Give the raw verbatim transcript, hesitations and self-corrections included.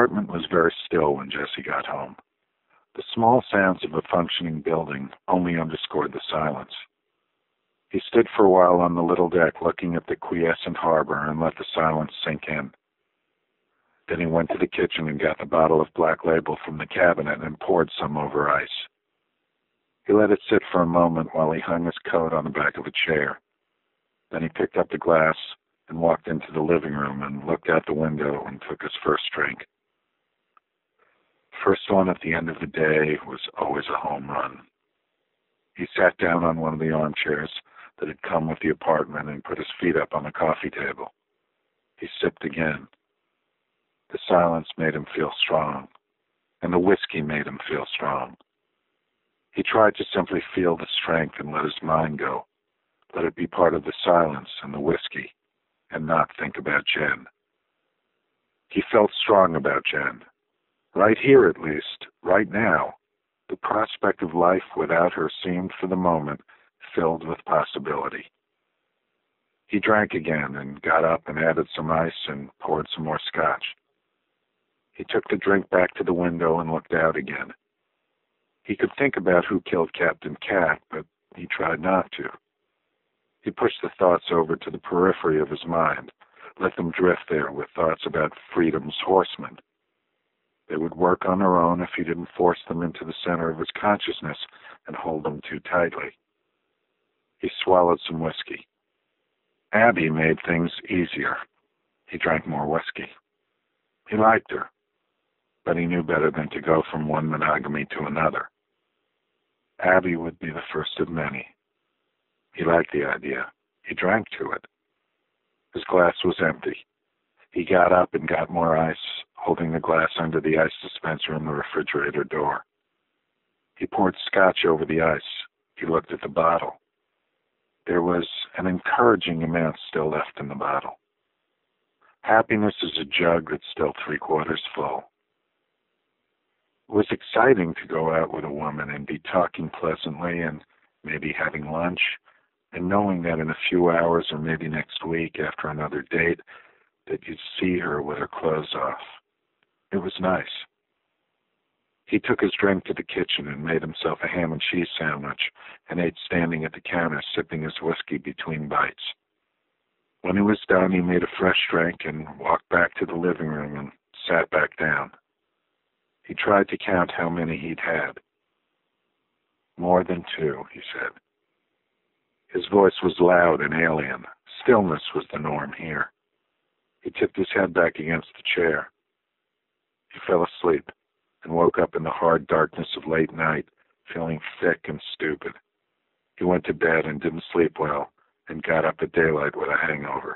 apartment was very still when Jesse got home. The small sounds of a functioning building only underscored the silence. He stood for a while on the little deck looking at the quiescent harbor and let the silence sink in. Then he went to the kitchen and got the bottle of Black Label from the cabinet and poured some over ice. He let it sit for a moment while he hung his coat on the back of a chair. Then he picked up the glass and walked into the living room and looked out the window and took his first drink. First one at the end of the day was always a home run. He sat down on one of the armchairs that had come with the apartment and put his feet up on the coffee table. He sipped again. The silence made him feel strong, and the whiskey made him feel strong. He tried to simply feel the strength and let his mind go, let it be part of the silence and the whiskey, and not think about Jen. He felt strong about Jen. Right here, at least, right now, the prospect of life without her seemed for the moment filled with possibility. He drank again and got up and added some ice and poured some more scotch. He took the drink back to the window and looked out again. He could think about who killed Captain Cat, but he tried not to. He pushed the thoughts over to the periphery of his mind, let them drift there with thoughts about Freedom's horsemen. They would work on their own if he didn't force them into the center of his consciousness and hold them too tightly. He swallowed some whiskey. Abby made things easier. He drank more whiskey. He liked her, but he knew better than to go from one monogamy to another. Abby would be the first of many. He liked the idea. He drank to it. His glass was empty. He got up and got more ice, holding the glass under the ice dispenser in the refrigerator door. He poured scotch over the ice. He looked at the bottle. There was an encouraging amount still left in the bottle. Happiness is a jug that's still three-quarters full. It was exciting to go out with a woman and be talking pleasantly and maybe having lunch, and knowing that in a few hours or maybe next week after another date that you'd see her with her clothes off. It was nice. He took his drink to the kitchen and made himself a ham and cheese sandwich and ate standing at the counter, sipping his whiskey between bites. When he was done, he made a fresh drink and walked back to the living room and sat back down. He tried to count how many he'd had. More than two, he said. His voice was loud and alien. Stillness was the norm here. He tipped his head back against the chair. He fell asleep and woke up in the hard darkness of late night, feeling thick and stupid. He went to bed and didn't sleep well and got up at daylight with a hangover.